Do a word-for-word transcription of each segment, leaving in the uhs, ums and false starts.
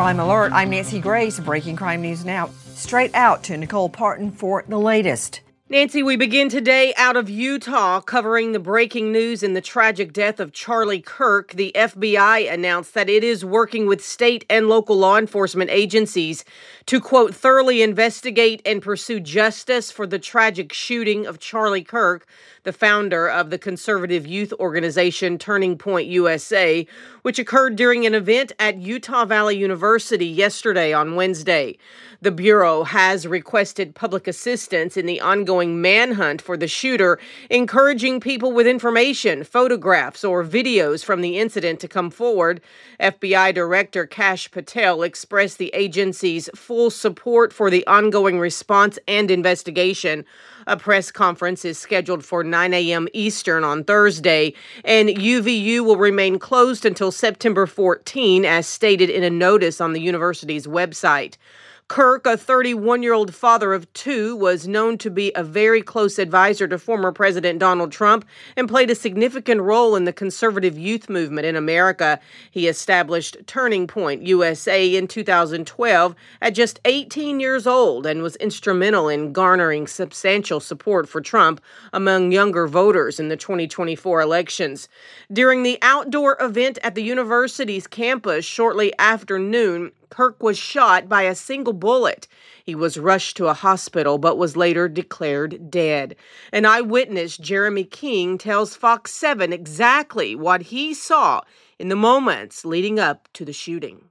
Crime Alert. I'm Nancy Grace. Breaking crime news now. Straight out to Nicole Parton for the latest. Nancy, we begin today out of Utah, covering the breaking news in the tragic death of Charlie Kirk. The F B I announced that it is working with state and local law enforcement agencies to, quote, thoroughly investigate and pursue justice for the tragic shooting of Charlie Kirk, the founder of the conservative youth organization Turning Point U S A, which occurred during an event at Utah Valley University yesterday on Wednesday. The Bureau has requested public assistance in the ongoing manhunt for the shooter, encouraging people with information, photographs, or videos from the incident to come forward. F B I Director Kash Patel expressed the agency's full support for the ongoing response and investigation. A press conference is scheduled for nine a.m. Eastern on Thursday, and U V U will remain closed until September fourteenth, as stated in a notice on the university's website. Kirk, a thirty-one-year-old father of two, was known to be a very close advisor to former President Donald Trump and played a significant role in the conservative youth movement in America. He established Turning Point U S A in two thousand twelve at just eighteen years old and was instrumental in garnering substantial support for Trump among younger voters in the twenty twenty-four elections. During the outdoor event at the university's campus shortly after noon, Kirk was shot by a single bullet. He was rushed to a hospital but was later declared dead. An eyewitness, Jeremy King, tells Fox seven exactly what he saw in the moments leading up to the shooting.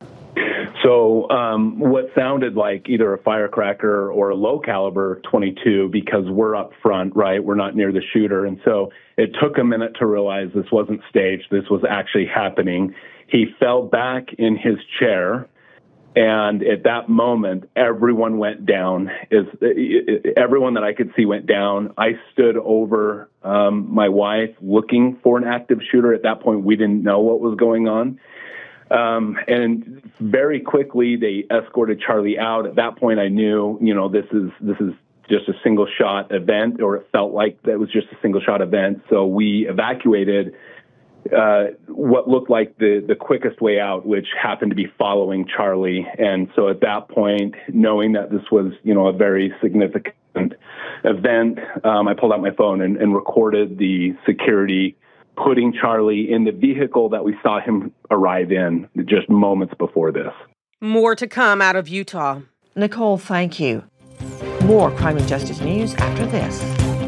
So um, what sounded like either a firecracker or a low-caliber twenty-two, because we're up front, right? We're not near the shooter. And so it took a minute to realize this wasn't staged. This was actually happening. He fell back in his chair. And at that moment, everyone went down. Is everyone that I could see went down. I stood over um, my wife looking for an active shooter. At that point, we didn't know what was going on. Um, and very quickly, they escorted Charlie out. At that point, I knew, you know, this is this is just a single shot event, or it felt like that was just a single shot event. So we evacuated Uh, what looked like the, the quickest way out, which happened to be following Charlie. And so at that point, knowing that this was, you know, a very significant event, um, I pulled out my phone and, and recorded the security putting Charlie in the vehicle that we saw him arrive in just moments before this. More to come out of Utah. Nicole, thank you. More crime and justice news after this.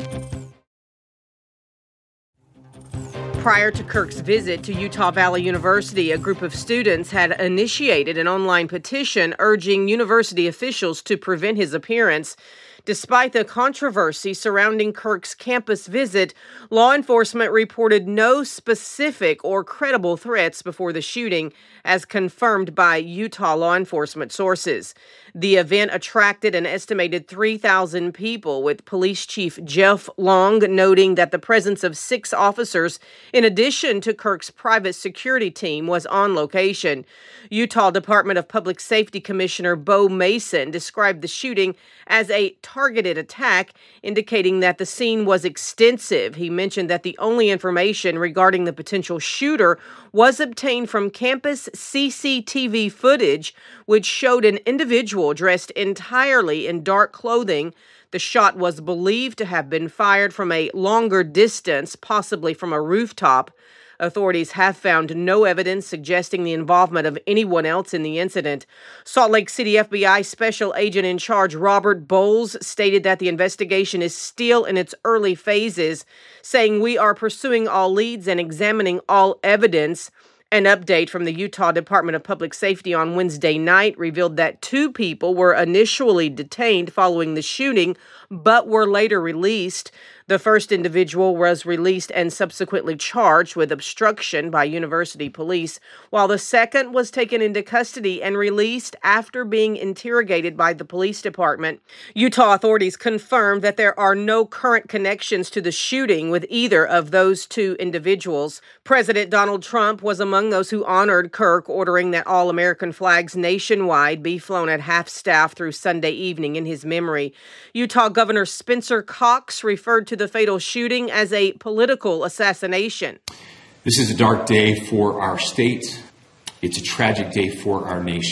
Prior to Kirk's visit to Utah Valley University, a group of students had initiated an online petition urging university officials to prevent his appearance. Despite the controversy surrounding Kirk's campus visit, law enforcement reported no specific or credible threats before the shooting, as confirmed by Utah law enforcement sources. The event attracted an estimated three thousand people, with Police Chief Jeff Long noting that the presence of six officers, in addition to Kirk's private security team, was on location. Utah Department of Public Safety Commissioner Bo Mason described the shooting as a targeted attack, indicating that the scene was extensive. He mentioned that the only information regarding the potential shooter was obtained from campus C C T V footage, which showed an individual dressed entirely in dark clothing. The shot was believed to have been fired from a longer distance, possibly from a rooftop. Authorities have found no evidence suggesting the involvement of anyone else in the incident. Salt Lake City F B I Special Agent in Charge Robert Bowles stated that the investigation is still in its early phases, saying, "We are pursuing all leads and examining all evidence." An update from the Utah Department of Public Safety on Wednesday night revealed that two people were initially detained following the shooting, but were later released. The first individual was released and subsequently charged with obstruction by university police, while the second was taken into custody and released after being interrogated by the police department. Utah authorities confirmed that there are no current connections to the shooting with either of those two individuals. President Donald Trump was among those who honored Kirk, ordering that all American flags nationwide be flown at half-staff through Sunday evening in his memory. Utah Governor Spencer Cox referred to the fatal shooting as a political assassination. This is a dark day for our state. It's a tragic day for our nation.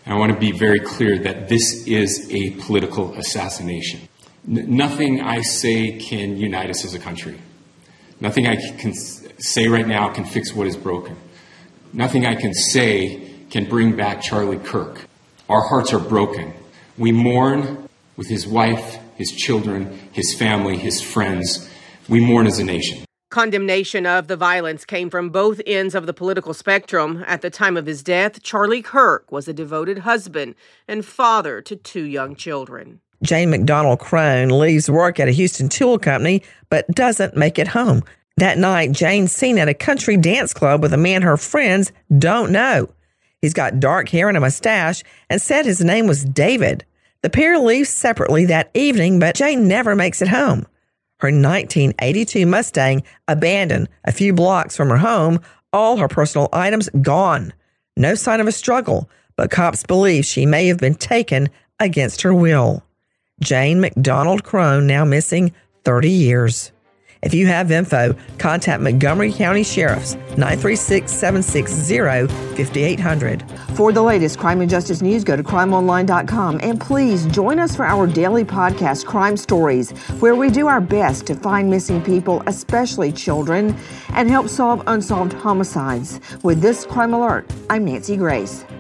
And I want to be very clear that this is a political assassination. N- nothing I say can unite us as a country. Nothing I can say right now can fix what is broken. Nothing I can say can bring back Charlie Kirk. Our hearts are broken. We mourn with his wife, his children, his family, his friends. We mourn as a nation. Condemnation of the violence came from both ends of the political spectrum. At the time of his death, Charlie Kirk was a devoted husband and father to two young children. Jane McDonald Crone leaves work at a Houston tool company, but doesn't make it home. That night, Jane's seen at a country dance club with a man her friends don't know. He's got dark hair and a mustache and said his name was David. The pair leaves separately that evening, but Jane never makes it home. Her nineteen eighty-two Mustang abandoned a few blocks from her home, all her personal items gone. No sign of a struggle, but cops believe she may have been taken against her will. Jane McDonald Crone now missing thirty years. If you have info, contact Montgomery County Sheriff's nine three six, seven six zero, five eight zero zero. For the latest crime and justice news, go to crime online dot com. And please join us for our daily podcast, Crime Stories, where we do our best to find missing people, especially children, and help solve unsolved homicides. With this Crime Alert, I'm Nancy Grace.